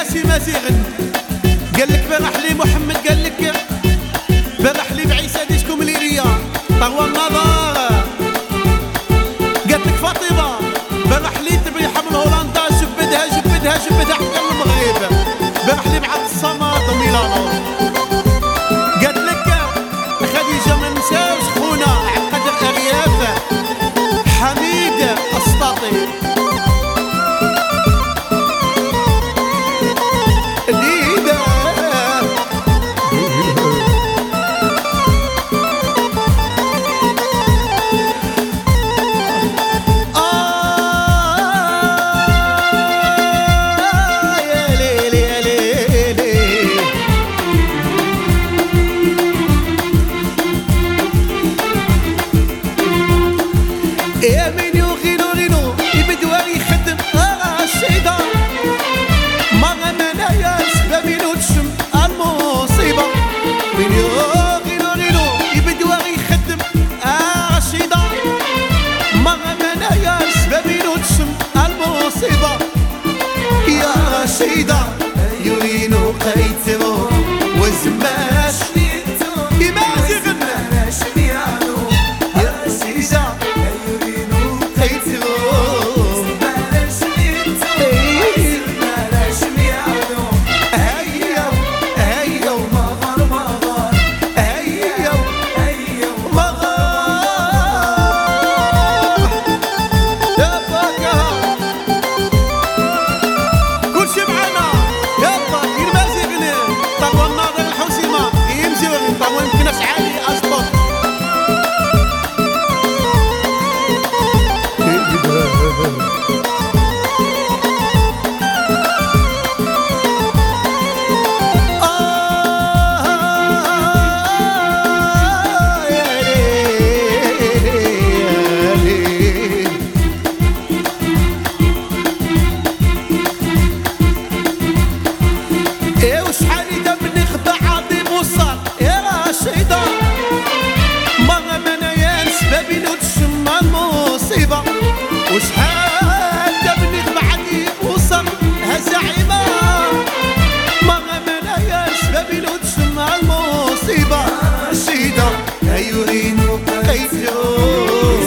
ياسي مازيغن قال لك فرح لي محمد قال لك فرح لي بعيسى ديشكم ليريا طهوى النظر قالت لك فاطمه فرح لي تبيحه من هولندا جبدها حتى المغرب فرح لي مع الصمد ميلانو قالت لك خديجه ما نساوش خونا عبد الارياف حميد اسطاطي يا من يغينو غينو يبدوا يخدم الشيطة ما غمنا يا سبب ينوتشم المصيبة من يغينو غينو يبدوا يخدم الشيطة ما غمنا يا سبب ينوتشم المصيبة يا شيطة يورينو قيترو وزماش يمازي غنى وشحال دبني بعدي وصل هالزعيمة ما غمنا يا شبابي لو تسمع المصيبة رشيدة أيورينو قيتو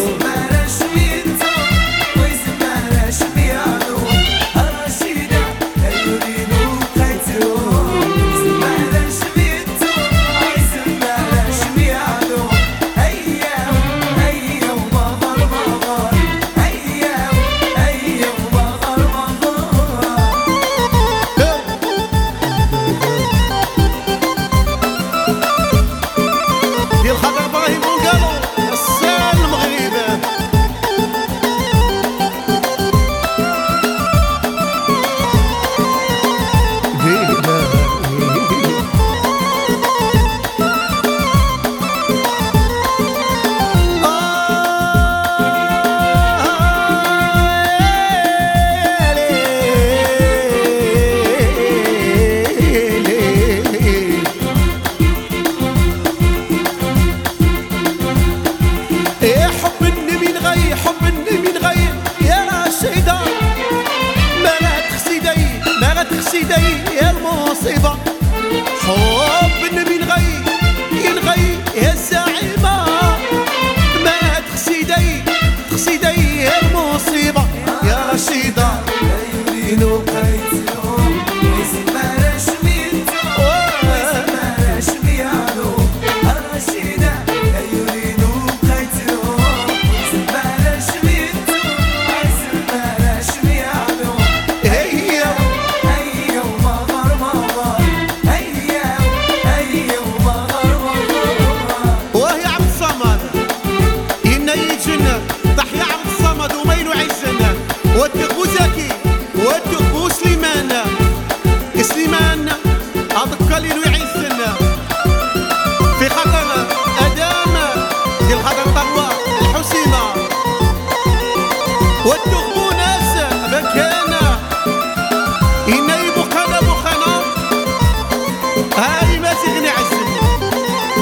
يا المصيبة حب النبي ينغي يا الزعيمة ما تخسيدي يا المصيبة يا رشيدة يورينو قيتو ويسمارش ميتو ويسمارش ميالو الرشيدة يورينو قيتو ويسمارش ميتو ويسمارش ميالو واتقو زكي واتقو سليمان هذاك اللي يعيسنا في خطر ادم ديال خطر طهوى الحسيمه